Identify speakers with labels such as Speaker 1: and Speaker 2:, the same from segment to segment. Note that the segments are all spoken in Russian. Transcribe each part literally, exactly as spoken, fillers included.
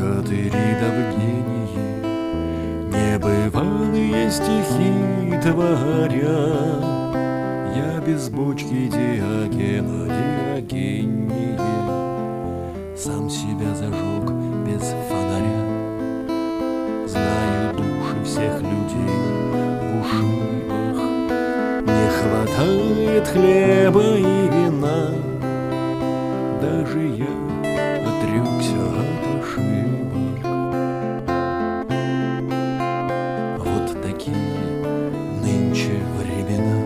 Speaker 1: Богатыри да в гении небывалые стихи творя. Я без бочки Диогена, Диогения, сам себя зажег без фонаря. Знаю души всех людей в ушибах, не хватает хлеба и вина. Даже я отрекся от ошибок. Вот такие нынче времена.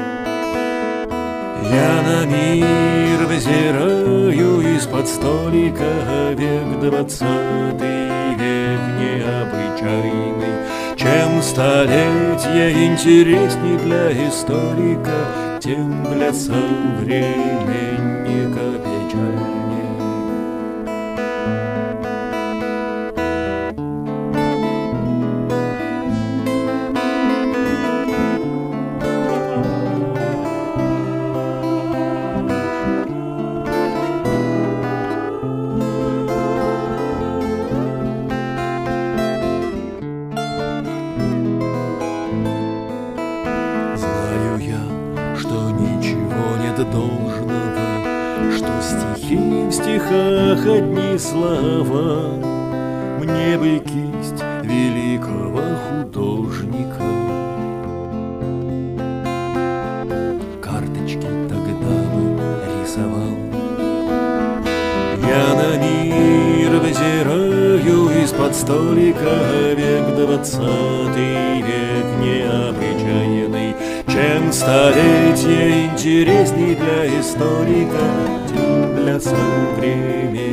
Speaker 1: Я на мир взираю из-под столика. Век двадцатый, век необычайный. Чем столетие интересней для историка, тем для современника печальней. Что ничего нет должного, что стихи в стихах одни слова. Мне бы кисть великого художника, карточки тогда бы рисовал. Я на мир взираю из-под столика. Век двадцатый, век необычайный. Чем столетие интересней для историка, тем для современника